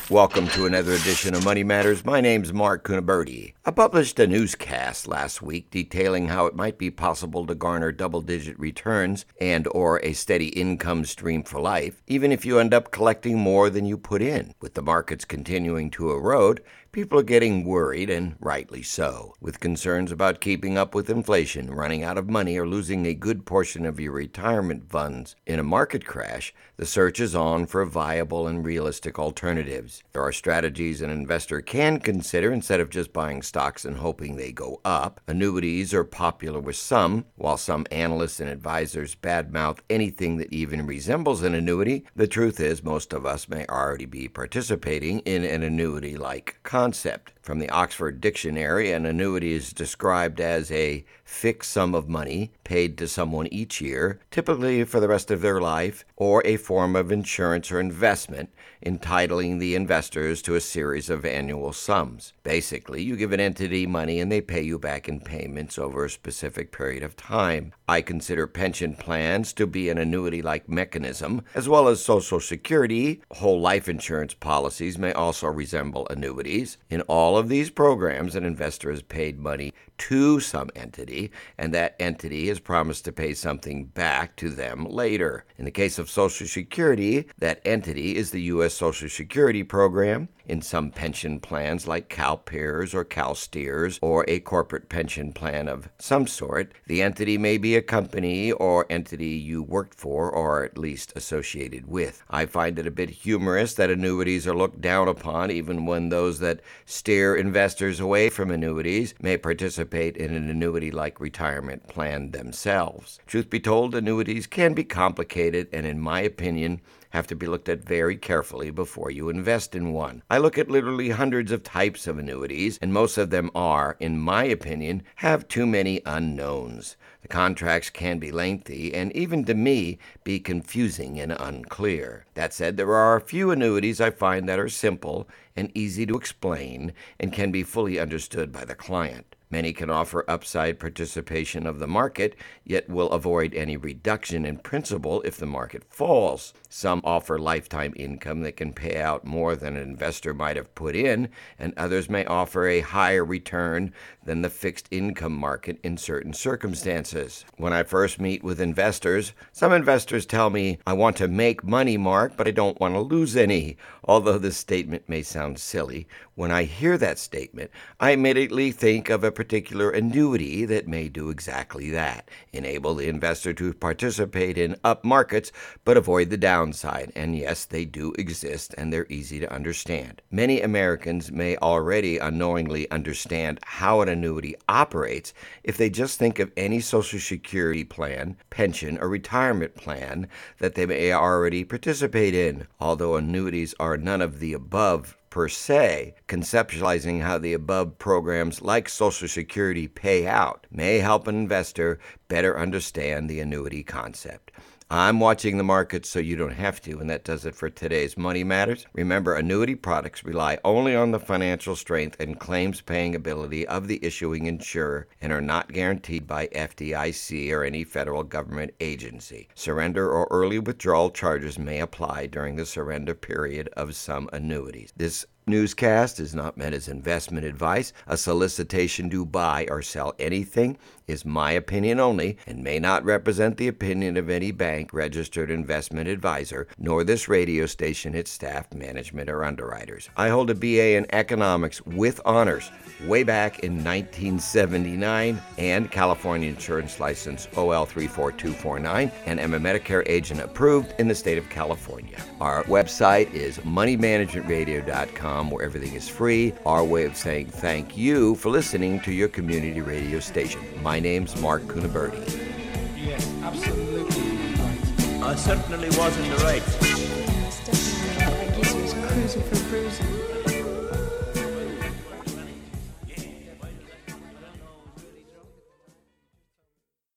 Welcome to another edition of Money Matters. My name's Mark Cunaberti. I published a newscast last week detailing how it might be possible to garner double-digit returns and or a steady income stream for life, even if you end up collecting more than you put in. With the markets continuing to erode, people are getting worried, and rightly so, with concerns about keeping up with inflation, running out of money, or losing a good portion of your retirement funds. In a market crash, the search is on for viable and realistic alternatives. There are strategies an investor can consider instead of just buying stocks and hoping they go up. Annuities are popular with some, while some analysts and advisors badmouth anything that even resembles an annuity. The truth is, most of us may already be participating in an annuity-like concept. From the Oxford Dictionary, an annuity is described as a fixed sum of money paid to someone each year, typically for the rest of their life, or a form of insurance or investment, entitling the investors to a series of annual sums. Basically, you give an entity money and they pay you back in payments over a specific period of time. I consider pension plans to be an annuity-like mechanism, as well as Social Security. Whole life insurance policies may also resemble annuities. In all of these programs, an investor has paid money to some entity, and that entity has promised to pay something back to them later. In the case of Social Security, that entity is the U.S. Social Security program. In some pension plans like CalPERS or CalSTRS or a corporate pension plan of some sort, the entity may be a company or entity you worked for or at least associated with. I find it a bit humorous that annuities are looked down upon even when those that steer investors away from annuities may participate in an annuity-like retirement plan themselves. Truth be told, annuities can be complicated and, in my opinion, have to be looked at very carefully before you invest in one. I look at literally hundreds of types of annuities, and most of them are, in my opinion, have too many unknowns. The contracts can be lengthy and even to me be confusing and unclear. That said, there are a few annuities I find that are simple and easy to explain and can be fully understood by the client. Many can offer upside participation of the market, yet will avoid any reduction in principal if the market falls. Some offer lifetime income that can pay out more than an investor might have put in, and others may offer a higher return than the fixed income market in certain circumstances. When I first meet with investors, some investors tell me, "I want to make money, Mark, but I don't want to lose any." Although this statement may sound silly, when I hear that statement, I immediately think of a particular annuity that may do exactly that, enable the investor to participate in up markets but avoid the downside. And yes, they do exist and they're easy to understand. Many Americans may already unknowingly understand how an annuity operates if they just think of any Social Security plan, pension, or retirement plan that they may already participate in. Although annuities are none of the above per se, conceptualizing how the above programs like Social Security pay out may help an investor better understand the annuity concept. I'm watching the markets so you don't have to, and that does it for today's Money Matters. Remember, annuity products rely only on the financial strength and claims-paying ability of the issuing insurer and are not guaranteed by FDIC or any federal government agency. Surrender or early withdrawal charges may apply during the surrender period of some annuities. This newscast is not meant as investment advice. A solicitation to buy or sell anything is my opinion only and may not represent the opinion of any bank, registered investment advisor, nor this radio station, its staff, management, or underwriters. I hold a BA in economics with honors way back in 1979 and California insurance license OL 34249 and am a Medicare agent approved in the state of California. Our website is moneymanagementradio.com, where everything is free. Our way of saying thank you for listening to your community radio station. My name's Mark Cunaberti. Yes, absolutely right. I certainly was in the right. Yes, definitely. I guess he was cruising for bruising.